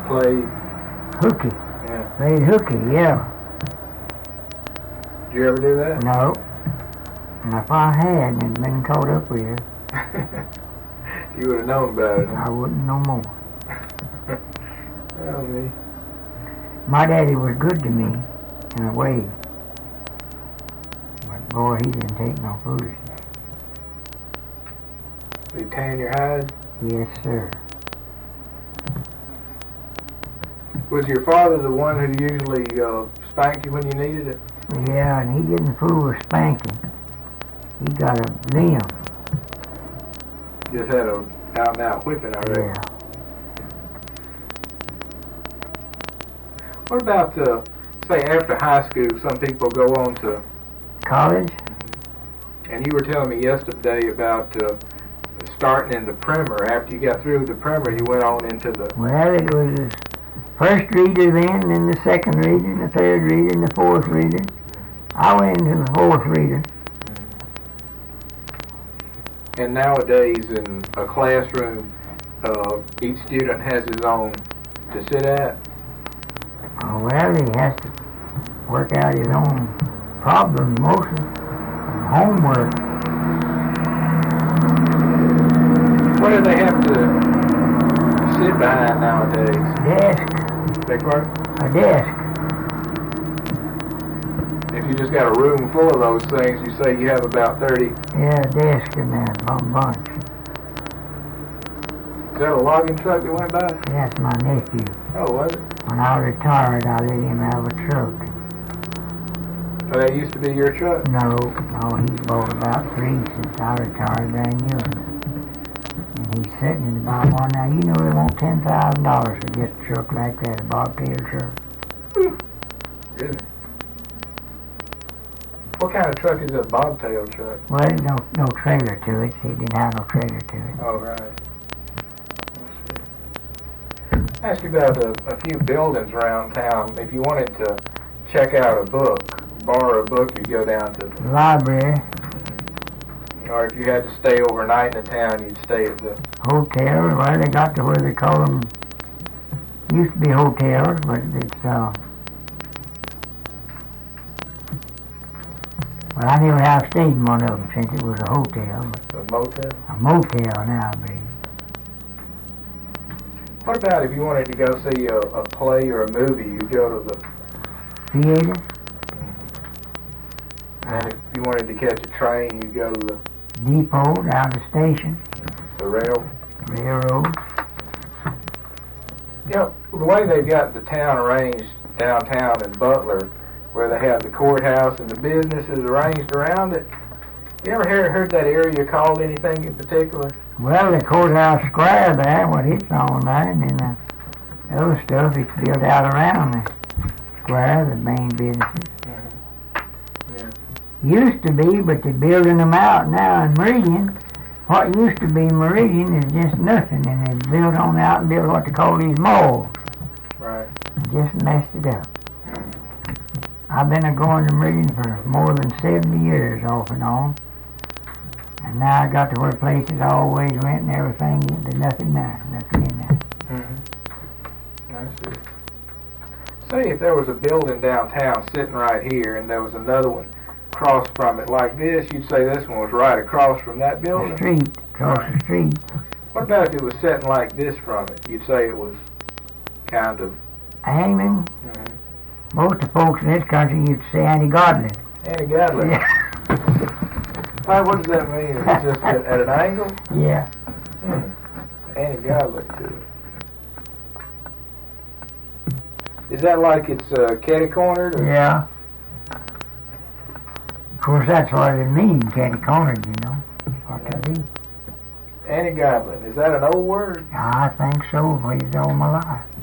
played? Hooky. Yeah. Played hooky, yeah. Did you ever do that? No. And if I had and been caught up with it, You would have known about it. I wouldn't no more. Oh, me. My daddy was good to me, in a way. But boy, he didn't take no foolishness. Did he tan your hide? Yes, sir. Was your father the one who usually spanked you when you needed it? Yeah, and he didn't fool with spanking. He got a limb. Just had a out-and-out whipping already. Yeah. What about, say, after high school, some people go on to College? and you were telling me yesterday about starting in the primer. After you got through with the primer, you went on into the... Well, it was the first reader then the second reader, the third reader, and the fourth reader. I went into the fourth reader. And nowadays in a classroom, each student has his own to sit at. Oh, well, he has to work out his own problems mostly. Homework. What do they have to sit behind nowadays? Desk. Beg pardon? A desk. If you just got a room full of those things, you say you have about 30. Yeah, a desk in there, a bunch. Is that a logging truck that went by? That's my nephew. Oh, was it? When I retired, I let him have a truck. Oh, that used to be your truck? No, he's bought about 3 since I retired brand new. And he's sitting in about one now. You know they want $10,000 for just a truck like that, a bobtail truck. Really? What kind of truck is a bobtail truck? Well, there's no trailer to it. See, it didn't have no trailer to it. Oh, right. I'll ask you about a few buildings around town. If you wanted to check out a book, borrow a book, you'd go down to the Library. Or if you had to stay overnight in the town, you'd stay at the Hotel. Well, they got to where they call them, used to be hotels, but it's, well, I never have stayed in one of them since it was a hotel, but motel. a motel now, I believe. What about if you wanted to go see a play or a movie, you go to the Theater? and if you wanted to catch a train, you go to the Depot, down the station, railroad. Yep, the way they've got the town arranged downtown in Butler, where they have the courthouse and the businesses arranged around it. You ever heard that area called anything in particular? Well, the courthouse square there, what it's on there, and then the other stuff it's built out around the square, the main businesses. Yeah. Used to be, but they're building them out now in Meridian. What used to be Meridian is just nothing, and they built on out and built what they call these malls. Right. Just messed it up. I've been going to Meridian for more than 70 years off and on. And now I got to where places I always went and everything, there's nothing there, nothing in there. I see. Say if there was a building downtown sitting right here and there was another one across from it like this, you'd say this one was right across from that building? The street, across the street. What about if it was sitting like this from it? You'd say it was kind of... Hangman, most of the folks in this country used to say anti-godly. Anti-godly? Yeah. Why, what does that mean? Is it just at an angle? Yeah. Anti-godly to it. Is that like it's catty-cornered? Yeah. Of course, that's what it means, catty-cornered, you know. What to be. Anti-godly. Is that an old word? I think so, I've used it all my life.